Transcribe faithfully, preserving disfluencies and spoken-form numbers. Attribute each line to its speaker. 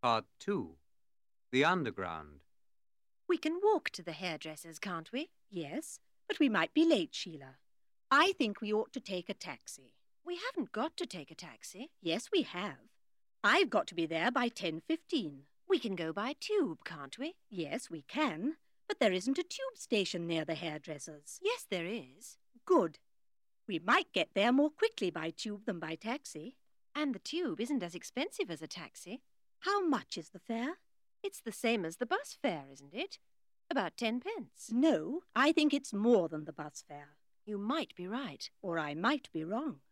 Speaker 1: Part two. The Underground.
Speaker 2: We can walk to the hairdresser's, can't we?
Speaker 3: Yes, but we might be late, Sheila. I think we ought to take a taxi.
Speaker 2: We haven't got to take a taxi.
Speaker 3: Yes, we have. I've got to be there by ten fifteen.
Speaker 2: We can go by tube, can't we?
Speaker 3: Yes, we can, but there isn't a tube station near the hairdresser's.
Speaker 2: Yes, there is.
Speaker 3: Good. We might get there more quickly by tube than by taxi.
Speaker 2: And the tube isn't as expensive as a taxi.
Speaker 3: How much is the fare?
Speaker 2: It's the same as the bus fare, isn't it? About ten pence.
Speaker 3: No, I think it's more than the bus fare.
Speaker 2: You might be right.
Speaker 3: Or I might be wrong.